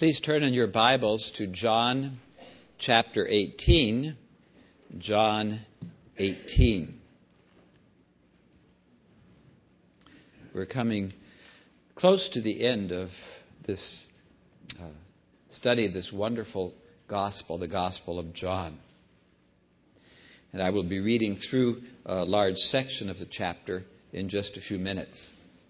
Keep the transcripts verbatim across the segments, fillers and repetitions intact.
Please turn in your Bibles to John chapter eighteen. John eighteen. We're coming close to the end of this uh, study of this wonderful gospel, the Gospel of John. And I will be reading through a large section of the chapter in just a few minutes.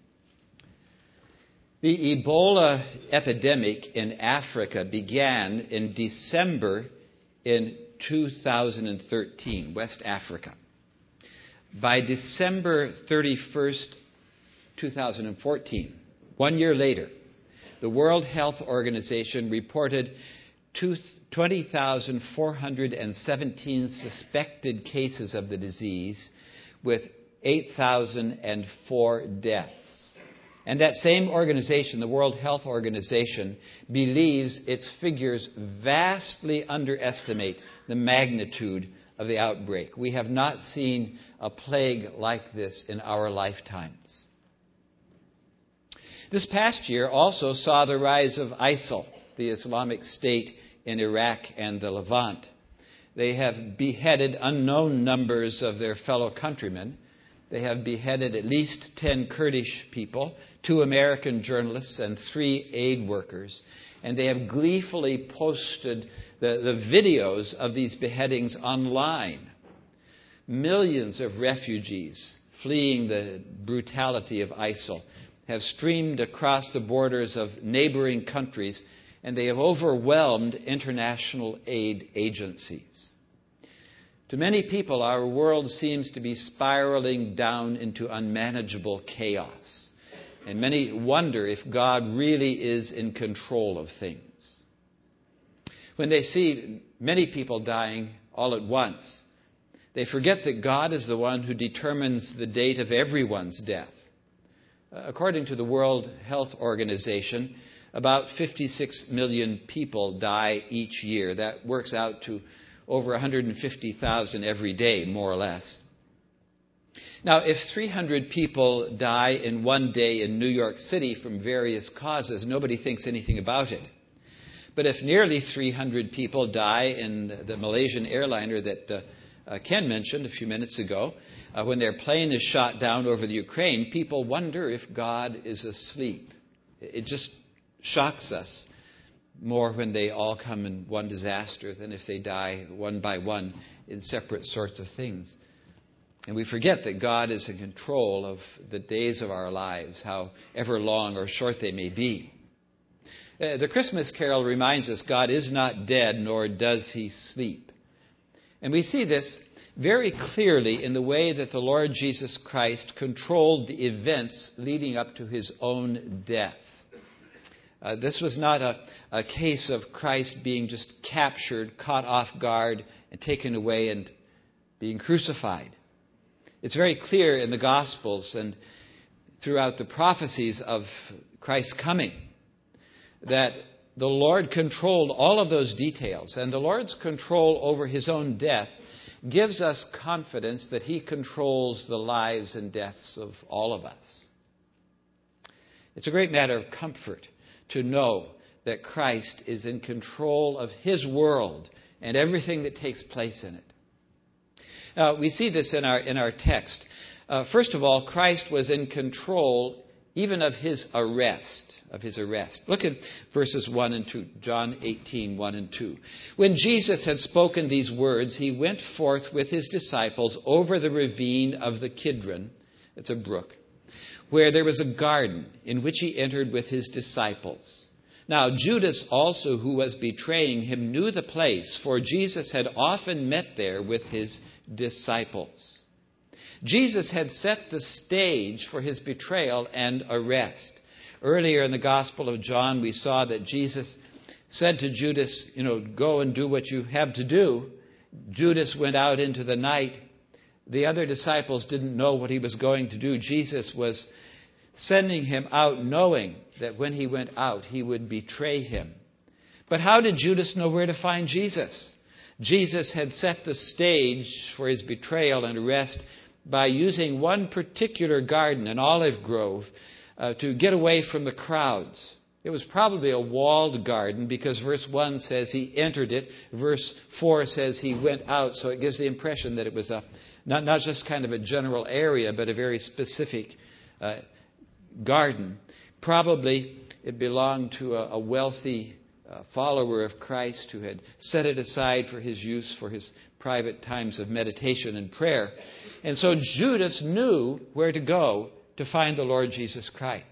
The Ebola epidemic in Africa began in December in two thousand thirteen, West Africa. By December thirty-first, two thousand fourteen, one year later, the World Health Organization reported twenty thousand four hundred seventeen suspected cases of the disease, with eight thousand four deaths. And that same organization, the World Health Organization, believes its figures vastly underestimate the magnitude of the outbreak. We have not seen a plague like this in our lifetimes. This past year also saw the rise of ISIL, the Islamic State in Iraq and the Levant. They have beheaded unknown numbers of their fellow countrymen. They have beheaded at least ten Kurdish people, two American journalists, and three aid workers. And they have gleefully posted the, the videos of these beheadings online. Millions of refugees fleeing the brutality of ISIL have streamed across the borders of neighboring countries, and they have overwhelmed international aid agencies. To many people, our world seems to be spiraling down into unmanageable chaos. And many wonder if God really is in control of things. When they see many people dying all at once, they forget that God is the one who determines the date of everyone's death. According to the World Health Organization, about fifty-six million people die each year. That works out to over one hundred fifty thousand every day, more or less. Now, if three hundred people die in one day in New York City from various causes, nobody thinks anything about it. But if nearly three hundred people die in the Malaysian airliner that uh, uh, Ken mentioned a few minutes ago, uh, when their plane is shot down over the Ukraine, people wonder if God is asleep. It just shocks us more when they all come in one disaster than if they die one by one in separate sorts of things. And we forget that God is in control of the days of our lives, however long or short they may be. Uh, the Christmas carol reminds us God is not dead, nor does he sleep. And we see this very clearly in the way that the Lord Jesus Christ controlled the events leading up to his own death. Uh, this was not a, a case of Christ being just captured, caught off guard, and taken away and being crucified. It's very clear in the Gospels and throughout the prophecies of Christ's coming that the Lord controlled all of those details. And the Lord's control over his own death gives us confidence that he controls the lives and deaths of all of us. It's a great matter of comfort to know that Christ is in control of his world and everything that takes place in it. Now, we see this in our in our text. Uh, first of all, Christ was in control even of his arrest, of his arrest. Look at verses one and two, John eighteen, one and two. When Jesus had spoken these words, he went forth with his disciples over the ravine of the Kidron, it's a brook, where there was a garden in which he entered with his disciples. Now, Judas also, who was betraying him, knew the place, for Jesus had often met there with his disciples. Jesus had set the stage for his betrayal and arrest. Earlier in the Gospel of John, we saw that Jesus said to Judas, you know, go and do what you have to do. Judas went out into the night. The other disciples didn't know what he was going to do. Jesus was sending him out knowing that when he went out, he would betray him. But how did Judas know where to find Jesus? Jesus had set the stage for his betrayal and arrest by using one particular garden, an olive grove, uh, to get away from the crowds. It was probably a walled garden because verse one says he entered it. Verse four says he went out. So it gives the impression that it was a not, not just kind of a general area, but a very specific uh, garden. Probably it belonged to a, a wealthy uh, follower of Christ who had set it aside for his use for his private times of meditation and prayer. And so Judas knew where to go to find the Lord Jesus Christ.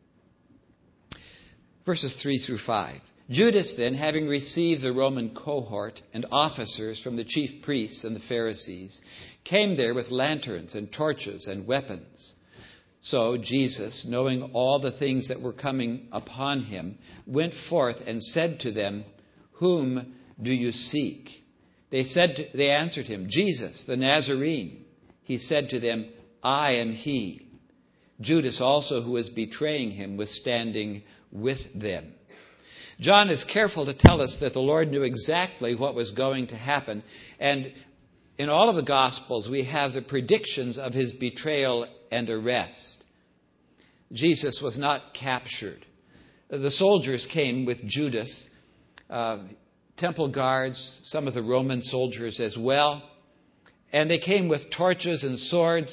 Verses three through five. Judas then, having received the Roman cohort and officers from the chief priests and the Pharisees, came there with lanterns and torches and weapons. So Jesus, knowing all the things that were coming upon him, went forth and said to them, "Whom do you seek?" They said, to, they answered him, "Jesus, the Nazarene." He said to them, "I am he." Judas also, who was betraying him, was standing with them. John is careful to tell us that the Lord knew exactly what was going to happen. And in all of the Gospels, we have the predictions of his betrayal and arrest. Jesus was not captured. The soldiers came with Judas, uh, temple guards, some of the Roman soldiers as well. And they came with torches and swords.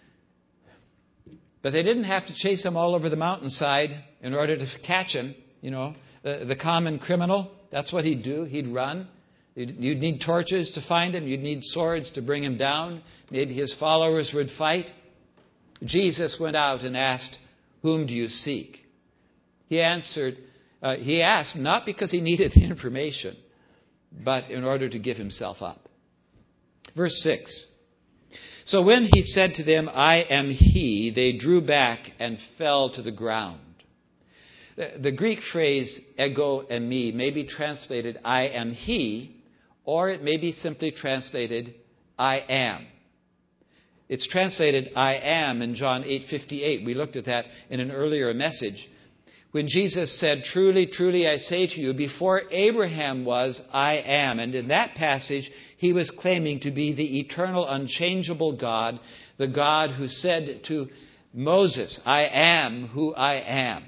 But they didn't have to chase him all over the mountainside in order to catch him. You know, the, the common criminal, that's what he'd do. He'd run. You'd, you'd need torches to find him. You'd need swords to bring him down. Maybe his followers would fight. Jesus went out and asked, "Whom do you seek?" He answered, uh, he asked not because he needed the information, but in order to give himself up. Verse six. So when he said to them, "I am he," they drew back and fell to the ground. The, the Greek phrase ego eimi may be translated "I am he," or it may be simply translated "I am." It's translated "I am" in John eight fifty-eight. We looked at that in an earlier message. When Jesus said, "Truly, truly, I say to you, before Abraham was, I am." And in that passage, he was claiming to be the eternal, unchangeable God, the God who said to Moses, "I am who I am."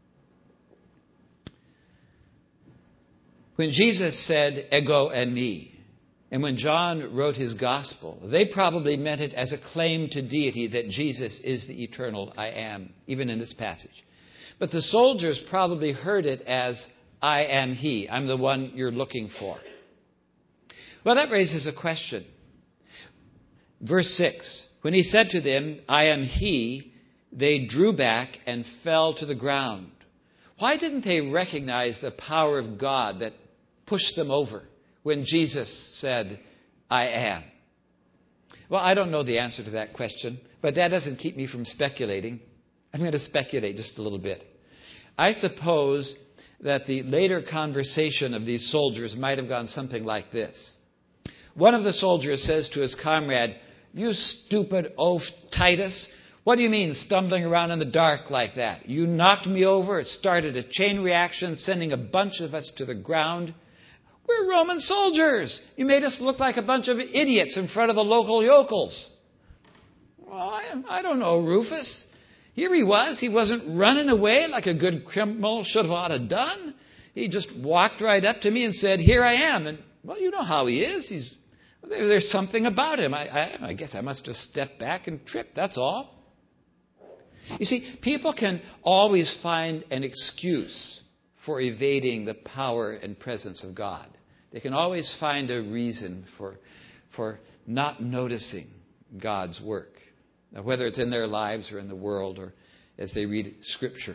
When Jesus said, "Ego eimi," and when John wrote his gospel, they probably meant it as a claim to deity that Jesus is the eternal I am, even in this passage. But the soldiers probably heard it as, "I am he. I'm the one you're looking for." Well, that raises a question. Verse six. When he said to them, "I am he," they drew back and fell to the ground. Why didn't they recognize the power of God that pushed them over when Jesus said, "I am"? Well, I don't know the answer to that question, but that doesn't keep me from speculating. I'm going to speculate just a little bit. I suppose that the later conversation of these soldiers might have gone something like this. One of the soldiers says to his comrade, "You stupid oaf Titus, what do you mean stumbling around in the dark like that? You knocked me over. It started a chain reaction, sending a bunch of us to the ground. We're Roman soldiers. You made us look like a bunch of idiots in front of the local yokels." Well, I, I don't know, Rufus. Here he was. He wasn't running away like a good criminal should have ought to done. He just walked right up to me and said, "Here I am." And, well, you know how he is. He's there, There's something about him. I, I, I guess I must have stepped back and tripped. That's all. You see, people can always find an excuse for evading the power and presence of God. They can always find a reason for, for not noticing God's work. Now, whether it's in their lives or in the world or as they read Scripture.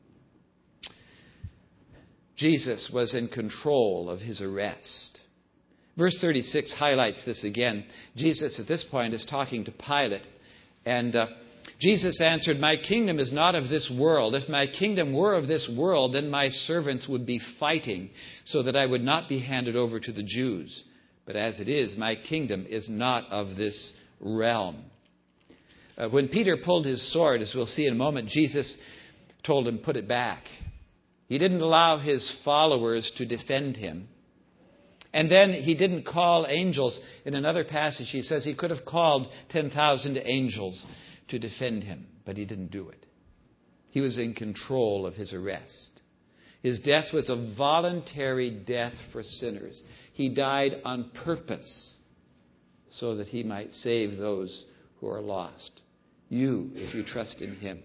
Jesus was in control of his arrest. Verse thirty-six highlights this again. Jesus at this point is talking to Pilate. And uh, Jesus answered, "My kingdom is not of this world. If my kingdom were of this world, then my servants would be fighting so that I would not be handed over to the Jews. But as it is, my kingdom is not of this realm." Uh, when Peter pulled his sword, as we'll see in a moment, Jesus told him, "Put it back." He didn't allow his followers to defend him. And then he didn't call angels. In another passage, he says he could have called ten thousand angels to defend him, but he didn't do it. He was in control of his arrest. His death was a voluntary death for sinners. He died on purpose so that he might save those who are lost. You, if you trust in him.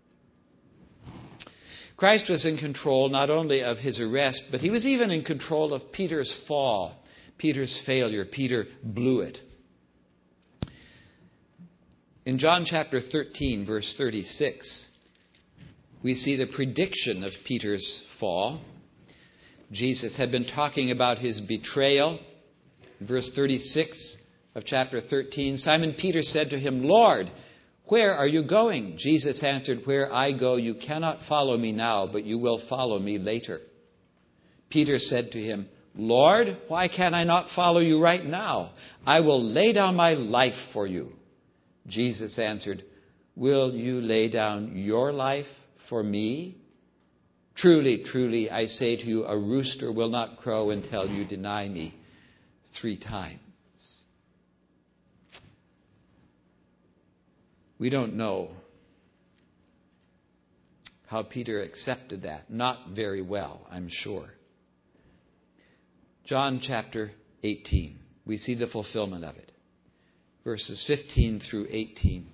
Christ was in control not only of his arrest, but he was even in control of Peter's fall, Peter's failure. Peter blew it. In John chapter thirteen, verse thirty-six, we see the prediction of Peter's fall. Jesus had been talking about his betrayal. In verse thirty-six of chapter thirteen, Simon Peter said to him, "Lord, where are you going?" Jesus answered, "Where I go, you cannot follow me now, but you will follow me later." Peter said to him, "Lord, why can I not follow you right now? I will lay down my life for you." Jesus answered, "Will you lay down your life for me? Truly, truly, I say to you, a rooster will not crow until you deny me three times." We don't know how Peter accepted that. Not very well, I'm sure. John chapter eighteen. We see the fulfillment of it. Verses fifteen through eighteen.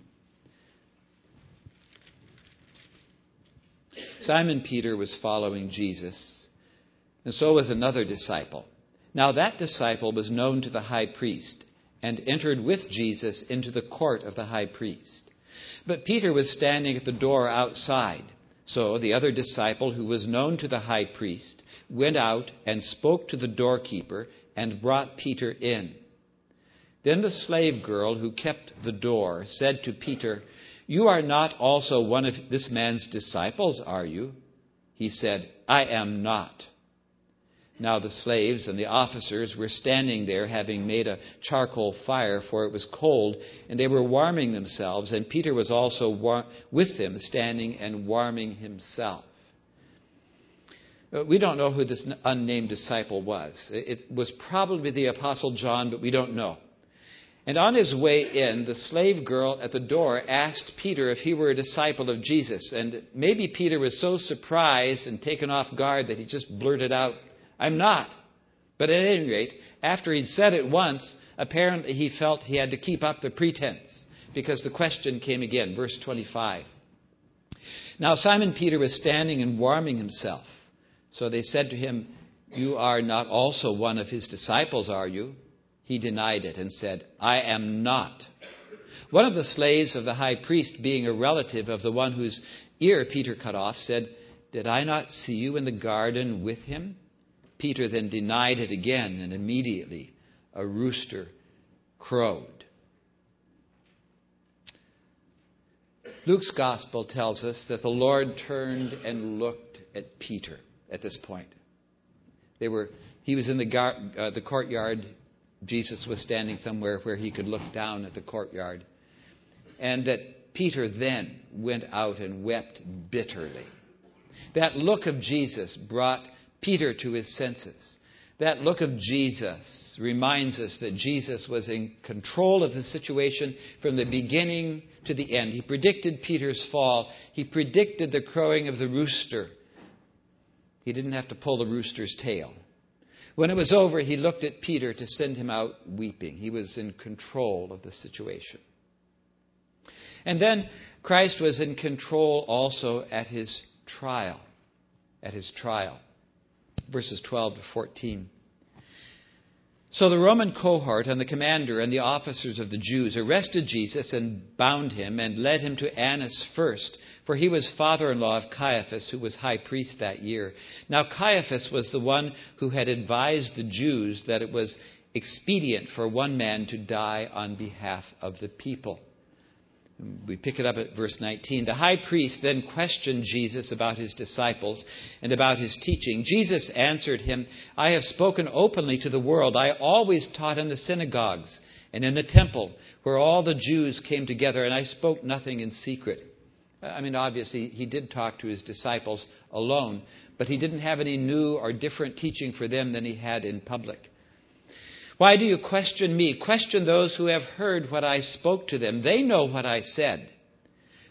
Simon Peter was following Jesus, and so was another disciple. Now that disciple was known to the high priest and entered with Jesus into the court of the high priest. But Peter was standing at the door outside. So the other disciple, who was known to the high priest, went out and spoke to the doorkeeper and brought Peter in. Then the slave girl who kept the door said to Peter, "You are not also one of this man's disciples, are you?" He said, "I am not." Now the slaves and the officers were standing there, having made a charcoal fire, for it was cold, and they were warming themselves, and Peter was also war- with them, standing and warming himself. We don't know who this unnamed disciple was. It was probably the Apostle John, but we don't know. And on his way in, the slave girl at the door asked Peter if he were a disciple of Jesus. And maybe Peter was so surprised and taken off guard that he just blurted out, "I'm not." But at any rate, after he'd said it once, apparently he felt he had to keep up the pretense, because the question came again, verse twenty-five. Now Simon Peter was standing and warming himself. So they said to him, "You are not also one of his disciples, are you?" He denied it and said, "I am not." One of the slaves of the high priest, being a relative of the one whose ear Peter cut off, said, "Did I not see you in the garden with him?" Peter then denied it again, and immediately a rooster crowed. Luke's gospel tells us that the Lord turned and looked at Peter at this point. They were, he was in the, gar, uh, the courtyard. Jesus was standing somewhere where he could look down at the courtyard. And that Peter then went out and wept bitterly. That look of Jesus brought Peter to his senses. That look of Jesus reminds us that Jesus was in control of the situation from the beginning to the end. He predicted Peter's fall. He predicted the crowing of the rooster. He didn't have to pull the rooster's tail. When it was over, he looked at Peter to send him out weeping. He was in control of the situation. And then Christ was in control also at his trial. At his trial. Verses twelve to fourteen. So the Roman cohort and the commander and the officers of the Jews arrested Jesus and bound him and led him to Annas first, for he was father-in-law of Caiaphas, who was high priest that year. Now Caiaphas was the one who had advised the Jews that it was expedient for one man to die on behalf of the people. We pick it up at verse nineteen. The high priest then questioned Jesus about his disciples and about his teaching. Jesus answered him, "I have spoken openly to the world. I always taught in the synagogues and in the temple where all the Jews came together, and I spoke nothing in secret." I mean, obviously, he did talk to his disciples alone, but he didn't have any new or different teaching for them than he had in public. "Why do you question me? Question those who have heard what I spoke to them. They know what I said.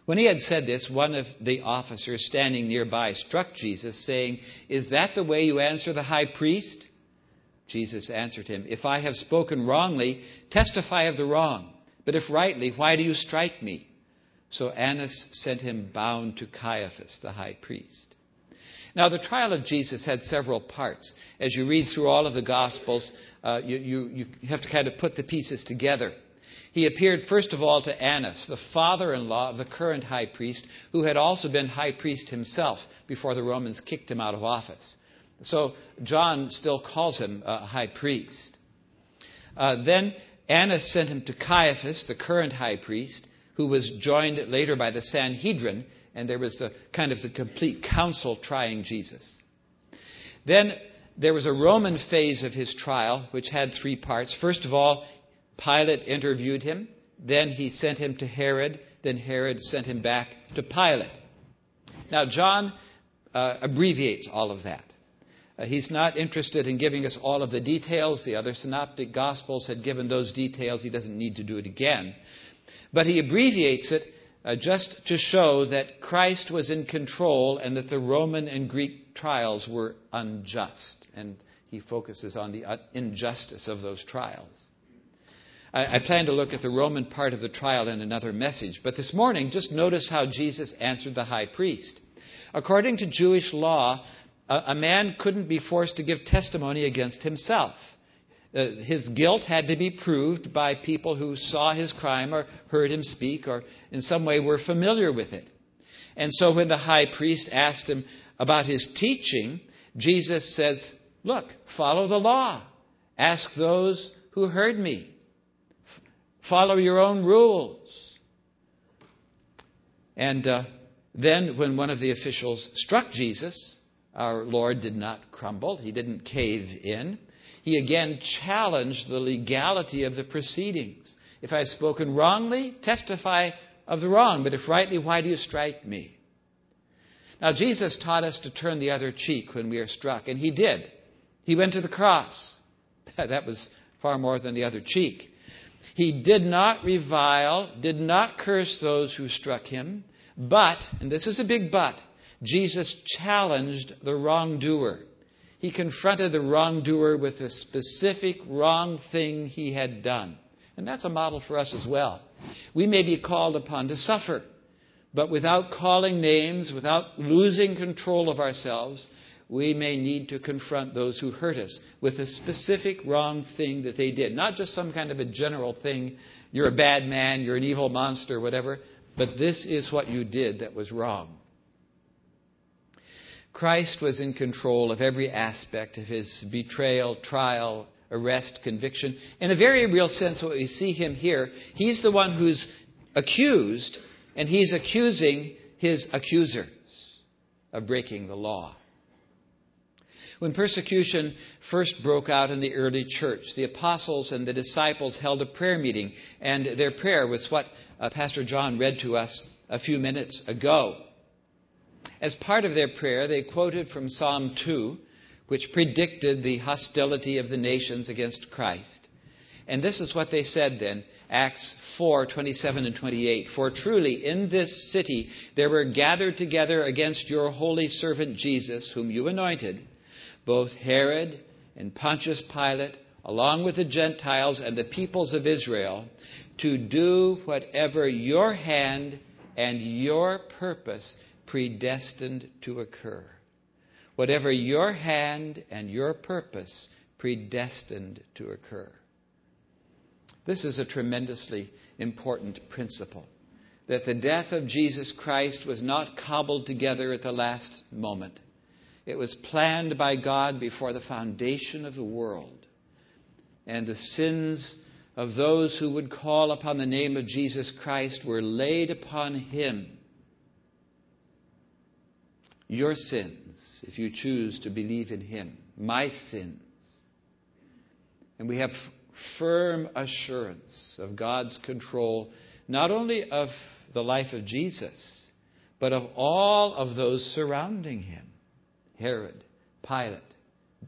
When he had said this, one of the officers standing nearby struck Jesus, saying, "Is that the way you answer the high priest?" Jesus answered him, "If I have spoken wrongly, testify of the wrong. But if rightly, why do you strike me?" So Annas sent him bound to Caiaphas, the high priest. Now, the trial of Jesus had several parts. As you read through all of the Gospels, uh, you, you, you have to kind of put the pieces together. He appeared, first of all, to Annas, the father-in-law of the current high priest, who had also been high priest himself before the Romans kicked him out of office. So John still calls him a high priest. Uh, then Annas sent him to Caiaphas, the current high priest, who was joined later by the Sanhedrin, and there was the kind of the complete council trying Jesus. Then there was a Roman phase of his trial, which had three parts. First of all, Pilate interviewed him. Then he sent him to Herod. Then Herod sent him back to Pilate. Now, John uh, abbreviates all of that. Uh, he's not interested in giving us all of the details. The other synoptic gospels had given those details. He doesn't need to do it again. But he abbreviates it uh, just to show that Christ was in control and that the Roman and Greek trials were unjust. And he focuses on the injustice of those trials. I, I plan to look at the Roman part of the trial in another message. But this morning, just notice how Jesus answered the high priest. According to Jewish law, a, a man couldn't be forced to give testimony against himself. Uh, his guilt had to be proved by people who saw his crime or heard him speak or in some way were familiar with it. And so when the high priest asked him about his teaching, Jesus says, "Look, follow the law. Ask those who heard me. Follow your own rules." And uh, then when one of the officials struck Jesus, our Lord did not crumble. He didn't cave in. He again challenged the legality of the proceedings. If I have spoken wrongly, testify of the wrong. But if rightly, why do you strike me? Now, Jesus taught us to turn the other cheek when we are struck. And he did. He went to the cross. That was far more than the other cheek. He did not revile, did not curse those who struck him. But, and this is a big but, Jesus challenged the wrongdoer. He confronted the wrongdoer with the specific wrong thing he had done. And that's a model for us as well. We may be called upon to suffer, but without calling names, without losing control of ourselves, we may need to confront those who hurt us with a specific wrong thing that they did. Not just some kind of a general thing, you're a bad man, you're an evil monster, whatever, but this is what you did that was wrong. Christ was in control of every aspect of his betrayal, trial, arrest, conviction. In a very real sense, what we see him here, he's the one who's accused, and he's accusing his accusers of breaking the law. When persecution first broke out in the early church, the apostles and the disciples held a prayer meeting, and their prayer was what uh, Pastor John read to us a few minutes ago. As part of their prayer, they quoted from Psalm two, which predicted the hostility of the nations against Christ. And this is what they said then, Acts four, twenty-seven and twenty-eight. "For truly in this city there were gathered together against your holy servant Jesus, whom you anointed, both Herod and Pontius Pilate, along with the Gentiles and the peoples of Israel, to do whatever your hand and your purpose predestined to occur." Whatever your hand and your purpose predestined to occur. This is a tremendously important principle. That the death of Jesus Christ was not cobbled together at the last moment. It was planned by God before the foundation of the world. And the sins of those who would call upon the name of Jesus Christ were laid upon him. Your sins, if you choose to believe in him. My sins. And we have firm assurance of God's control, not only of the life of Jesus, but of all of those surrounding him. Herod, Pilate,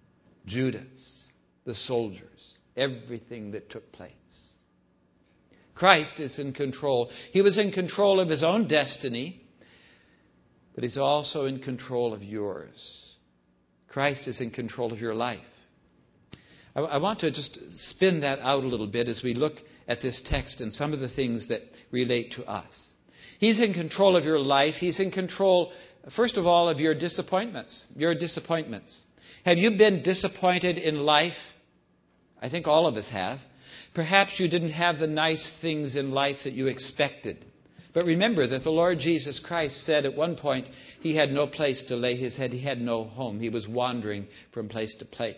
Judas, the soldiers, everything that took place. Christ is in control. He was in control of his own destiny, but he's also in control of yours. Christ is in control of your life. I, I want to just spin that out a little bit as we look at this text and some of the things that relate to us. He's in control of your life. He's in control, first of all, of your disappointments. Your disappointments. Have you been disappointed in life? I think all of us have. Perhaps you didn't have the nice things in life that you expected. But remember that the Lord Jesus Christ said at one point he had no place to lay his head. He had no home. He was wandering from place to place.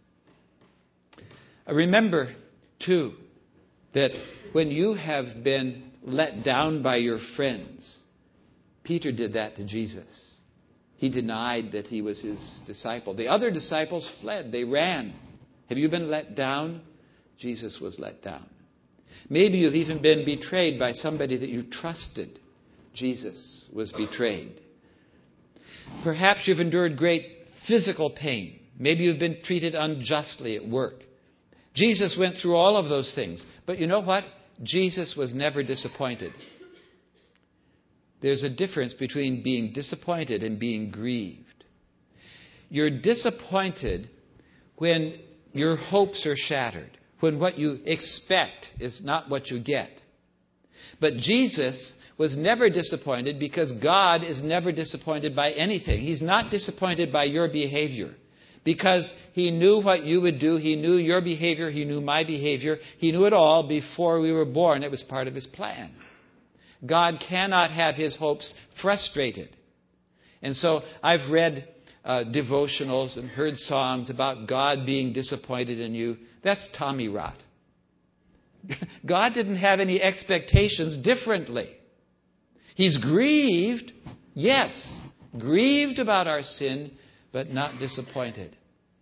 Remember, too, that when you have been let down by your friends, Peter did that to Jesus. He denied that he was his disciple. The other disciples fled. They ran. Have you been let down? Jesus was let down. Maybe you've even been betrayed by somebody that you trusted. Jesus was betrayed. Perhaps you've endured great physical pain. Maybe you've been treated unjustly at work. Jesus went through all of those things. But you know what? Jesus was never disappointed. There's a difference between being disappointed and being grieved. You're disappointed when your hopes are shattered, when what you expect is not what you get. But Jesus was never disappointed because God is never disappointed by anything. He's not disappointed by your behavior because he knew what you would do. He knew your behavior. He knew my behavior. He knew it all before we were born. It was part of his plan. God cannot have his hopes frustrated. And so I've read uh, devotionals and heard songs about God being disappointed in you. That's Tommy rot. God didn't have any expectations differently. He's grieved, yes, grieved about our sin, but not disappointed.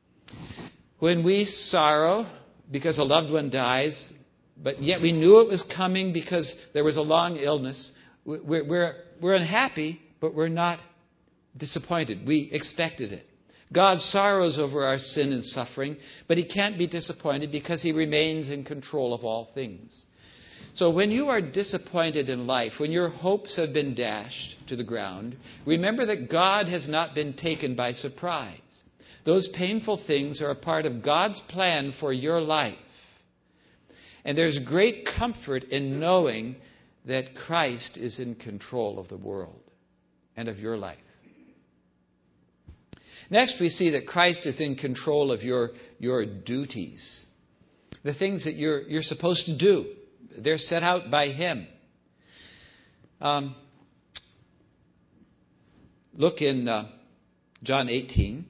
When we sorrow because a loved one dies, but yet we knew it was coming because there was a long illness, we're, we're, we're unhappy, but we're not disappointed. We expected it. God sorrows over our sin and suffering, but he can't be disappointed because he remains in control of all things. So when you are disappointed in life, when your hopes have been dashed to the ground, remember that God has not been taken by surprise. Those painful things are a part of God's plan for your life. And there's great comfort in knowing that Christ is in control of the world and of your life. Next, we see that Christ is in control of your, your duties. The things that you're, you're supposed to do. They're set out by him. Um, look in uh, John eighteen.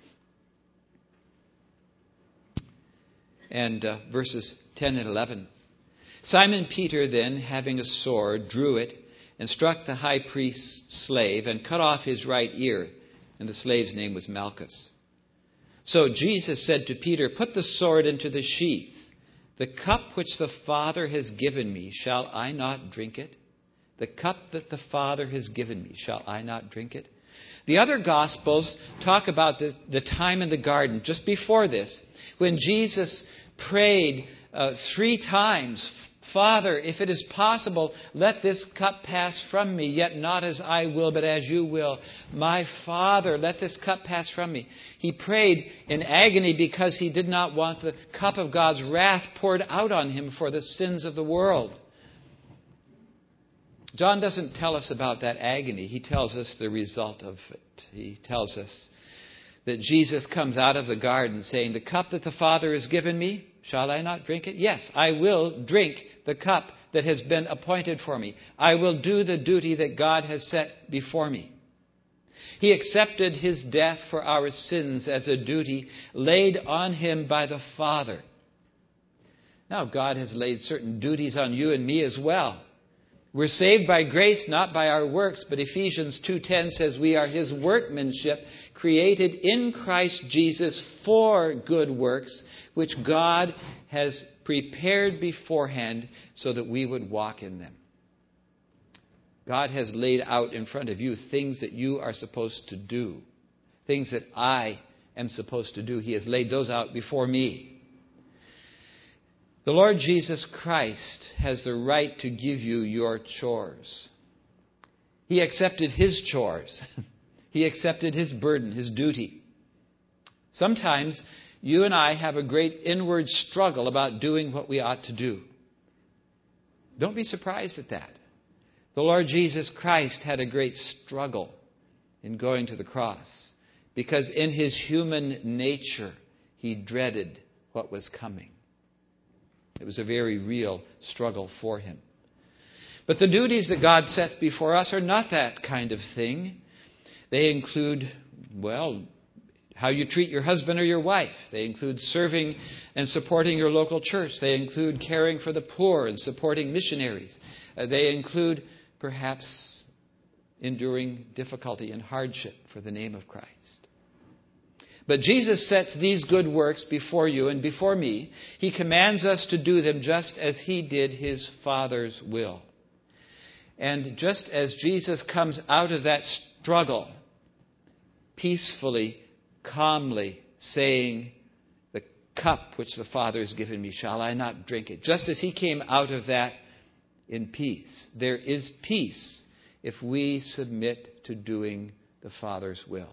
And uh, verses ten and eleven. Simon Peter then, having a sword, drew it and struck the high priest's slave and cut off his right ear. And the slave's name was Malchus. So Jesus said to Peter, "Put the sword into the sheath. The cup which the Father has given me, shall I not drink it? The cup that the Father has given me, shall I not drink it?" The other Gospels talk about the, the time in the garden just before this, when Jesus prayed uh, three times, "Father, if it is possible, let this cup pass from me, yet not as I will, but as you will. My Father, let this cup pass from me." He prayed in agony because he did not want the cup of God's wrath poured out on him for the sins of the world. John doesn't tell us about that agony. He tells us the result of it. He tells us that Jesus comes out of the garden saying, "The cup that the Father has given me, shall I not drink it? Yes, I will drink the cup that has been appointed for me. I will do the duty that God has set before me." He accepted his death for our sins as a duty laid on him by the Father. Now, God has laid certain duties on you and me as well. We're saved by grace, not by our works, but Ephesians two ten says we are his workmanship, created in Christ Jesus for good works, which God has prepared beforehand so that we would walk in them. God has laid out in front of you things that you are supposed to do, things that I am supposed to do. He has laid those out before me. The Lord Jesus Christ has the right to give you your chores. He accepted his chores. He accepted his burden, his duty. Sometimes you and I have a great inward struggle about doing what we ought to do. Don't be surprised at that. The Lord Jesus Christ had a great struggle in going to the cross because in his human nature, he dreaded what was coming. It was a very real struggle for him. But the duties that God sets before us are not that kind of thing. They include, well, how you treat your husband or your wife. They include serving and supporting your local church. They include caring for the poor and supporting missionaries. Uh, they include perhaps enduring difficulty and hardship for the name of Christ. But Jesus sets these good works before you and before me. He commands us to do them just as he did his Father's will. And just as Jesus comes out of that struggle, peacefully, calmly saying, the cup which the Father has given me, shall I not drink it? Just as he came out of that in peace. There is peace if we submit to doing the Father's will.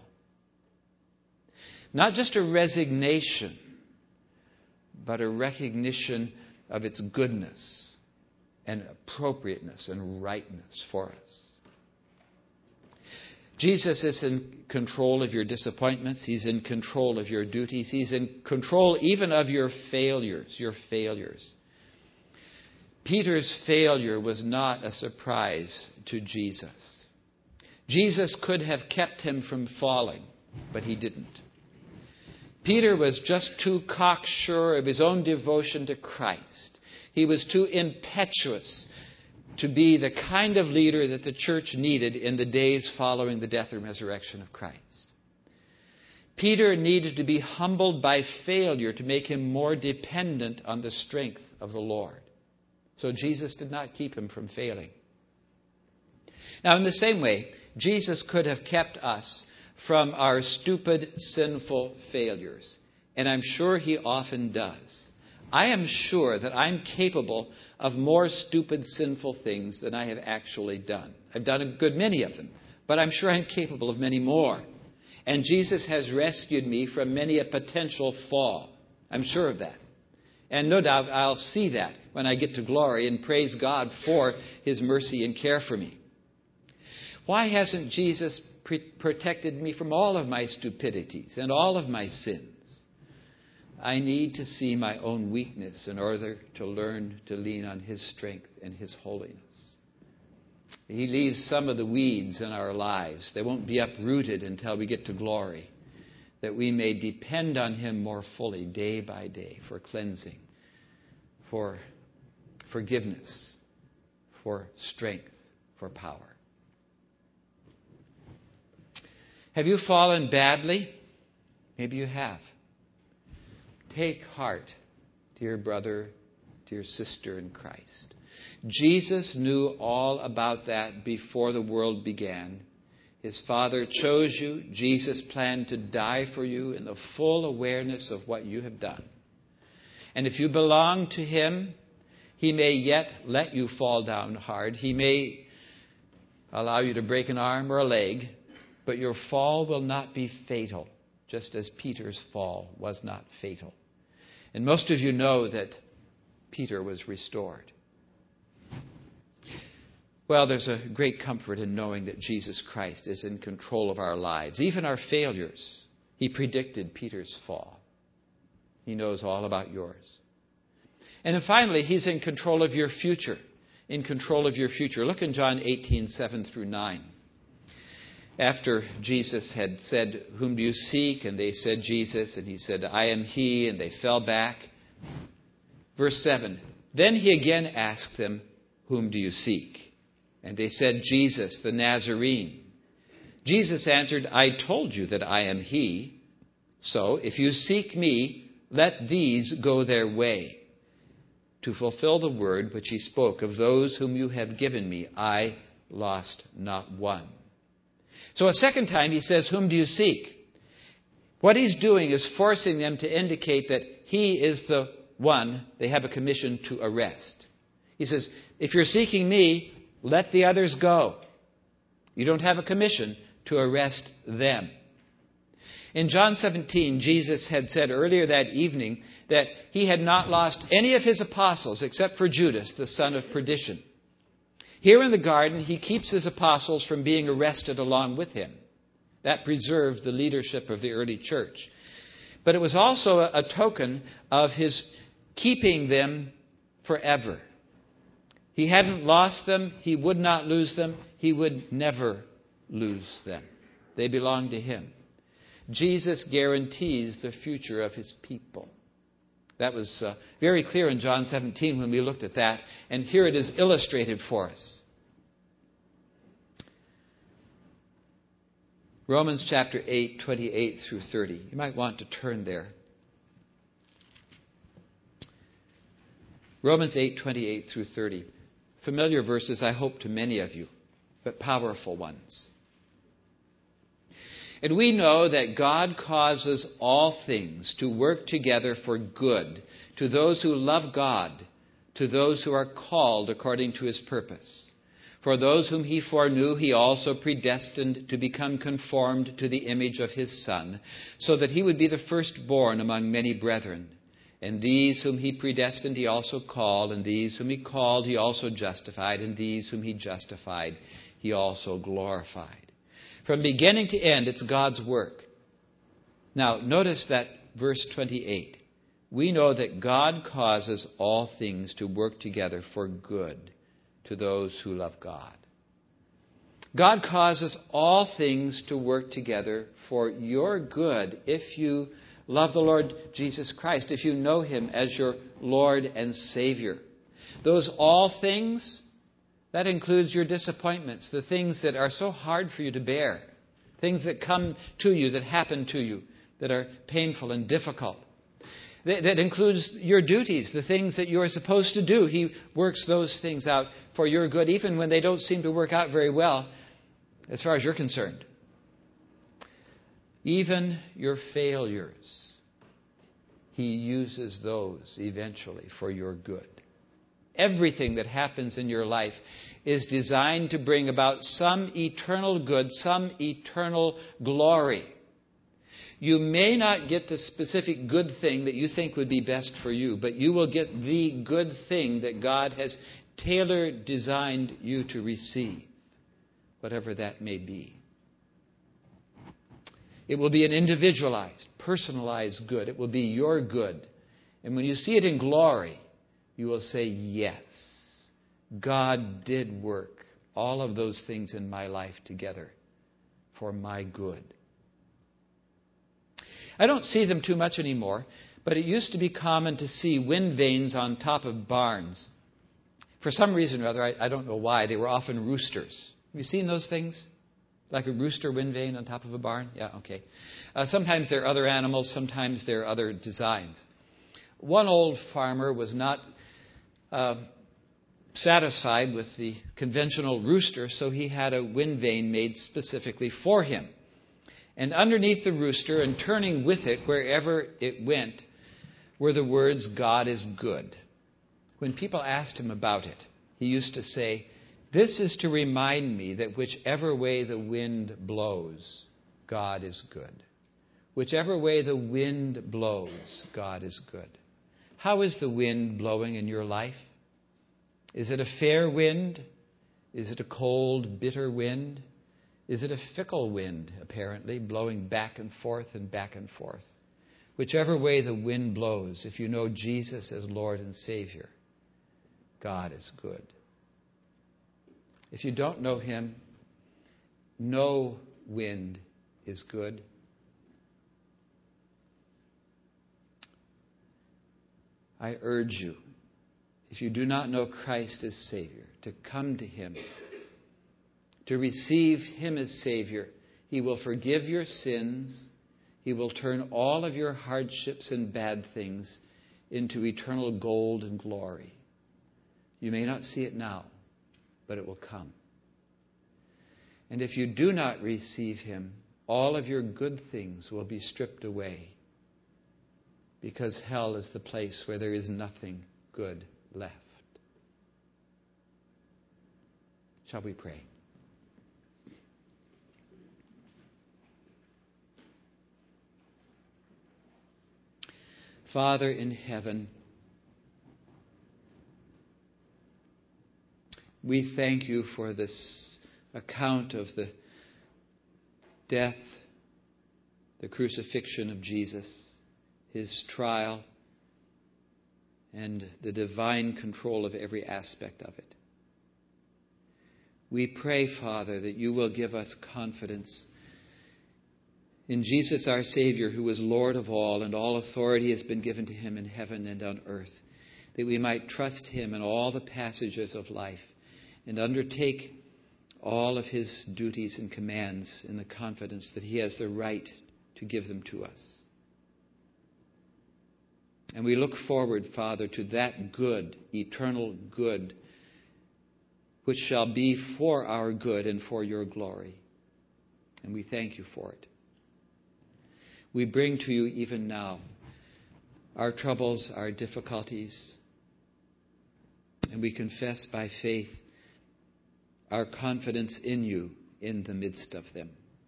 Not just a resignation, but a recognition of its goodness and appropriateness and rightness for us. Jesus is in control of your disappointments. He's in control of your duties. He's in control even of your failures, your failures. Peter's failure was not a surprise to Jesus. Jesus could have kept him from falling, but he didn't. Peter was just too cocksure of his own devotion to Christ. He was too impetuous to be the kind of leader that the church needed in the days following the death and resurrection of Christ. Peter needed to be humbled by failure to make him more dependent on the strength of the Lord. So Jesus did not keep him from failing. Now, in the same way, Jesus could have kept us from our stupid, sinful failures. And I'm sure he often does. I am sure that I'm capable of more stupid, sinful things than I have actually done. I've done a good many of them, but I'm sure I'm capable of many more. And Jesus has rescued me from many a potential fall. I'm sure of that. And no doubt I'll see that when I get to glory and praise God for his mercy and care for me. Why hasn't Jesus pre- protected me from all of my stupidities and all of my sins? I need to see my own weakness in order to learn to lean on his strength and his holiness. He leaves some of the weeds in our lives. They won't be uprooted until we get to glory, that we may depend on him more fully day by day for cleansing, for forgiveness, for strength, for power. Have you fallen badly? Maybe you have. Take heart, dear brother, dear sister in Christ. Jesus knew all about that before the world began. His Father chose you. Jesus planned to die for you in the full awareness of what you have done. And if you belong to him, he may yet let you fall down hard. He may allow you to break an arm or a leg, but your fall will not be fatal, just as Peter's fall was not fatal. And most of you know that Peter was restored. Well, there's a great comfort in knowing that Jesus Christ is in control of our lives, even our failures. He predicted Peter's fall. He knows all about yours. And then finally, he's in control of your future. In control of your future. Look in John eighteen, seven through nine. After Jesus had said, "Whom do you seek?" And they said, "Jesus." And he said, "I am he." And they fell back. Verse seven. Then he again asked them, "Whom do you seek?" And they said, "Jesus, the Nazarene." Jesus answered, "I told you that I am he. So if you seek me, let these go their way. To fulfill the word which he spoke, of those whom you have given me, I lost not one." So a second time he says, "Whom do you seek?" What he's doing is forcing them to indicate that he is the one, they have a commission to arrest. He says, if you're seeking me, let the others go. You don't have a commission to arrest them. In John seventeen, Jesus had said earlier that evening that he had not lost any of his apostles except for Judas, the son of perdition. Here in the garden, he keeps his apostles from being arrested along with him. That preserved the leadership of the early church. But it was also a, a token of his keeping them forever. He hadn't lost them. He would not lose them. He would never lose them. They belong to him. Jesus guarantees the future of his people. That was uh, very clear in John seventeen when we looked at that. And here it is illustrated for us. Romans chapter eight, twenty-eight through thirty. You might want to turn there. Romans eight, twenty-eight through thirty. Familiar verses, I hope, to many of you, but powerful ones. And we know that God causes all things to work together for good to those who love God, to those who are called according to his purpose. For those whom he foreknew, he also predestined to become conformed to the image of his Son, so that he would be the firstborn among many brethren. And these whom he predestined, he also called. And these whom he called, he also justified. And these whom he justified, he also glorified. From beginning to end, it's God's work. Now, notice that verse twenty-eight. We know that God causes all things to work together for good to those who love God. God causes all things to work together for your good if you love the Lord Jesus Christ, if you know him as your Lord and Savior. Those all things, that includes your disappointments, the things that are so hard for you to bear, things that come to you, that happen to you, that are painful and difficult. That, that includes your duties, the things that you are supposed to do. He works those things out for your good, even when they don't seem to work out very well, as far as you're concerned. Even your failures, he uses those eventually for your good. Everything that happens in your life is designed to bring about some eternal good, some eternal glory. You may not get the specific good thing that you think would be best for you, but you will get the good thing that God has tailored designed you to receive, whatever that may be. It will be an individualized, personalized good. It will be your good. And when you see it in glory, you will say, yes, God did work all of those things in my life together for my good. I don't see them too much anymore, but it used to be common to see wind vanes on top of barns. For some reason or other, I, I don't know why, they were often roosters. Have you seen those things? Like a rooster wind vane on top of a barn? Yeah, okay. Uh, sometimes they're other animals, sometimes they're other designs. One old farmer was not uh, satisfied with the conventional rooster, so he had a wind vane made specifically for him. And underneath the rooster and turning with it wherever it went were the words, God is good. When people asked him about it, he used to say, this is to remind me that whichever way the wind blows, God is good. Whichever way the wind blows, God is good. How is the wind blowing in your life? Is it a fair wind? Is it a cold, bitter wind? Is it a fickle wind, apparently, blowing back and forth and back and forth? Whichever way the wind blows, if you know Jesus as Lord and Savior, God is good. If you don't know him, no wind is good. I urge you, if you do not know Christ as Savior, to come to him, to receive him as Savior. He will forgive your sins. He will turn all of your hardships and bad things into eternal gold and glory. You may not see it now, but it will come. And if you do not receive him, all of your good things will be stripped away, because hell is the place where there is nothing good left. Shall we pray? Father in heaven, we thank you for this account of the death, the crucifixion of Jesus, his trial, and the divine control of every aspect of it. We pray, Father, that you will give us confidence in Jesus our Savior, who is Lord of all, and all authority has been given to him in heaven and on earth, that we might trust him in all the passages of life and undertake all of his duties and commands in the confidence that he has the right to give them to us. And we look forward, Father, to that good, eternal good, which shall be for our good and for your glory. And we thank you for it. We bring to you even now our troubles, our difficulties, and we confess by faith our confidence in you in the midst of them.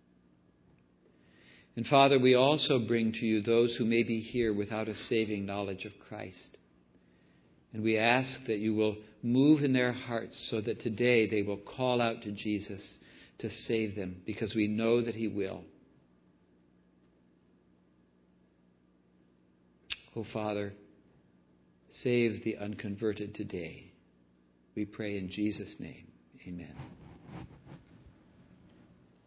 And Father, we also bring to you those who may be here without a saving knowledge of Christ. And we ask that you will move in their hearts so that today they will call out to Jesus to save them, because we know that he will. Oh, Father, save the unconverted today. We pray in Jesus' name. Amen.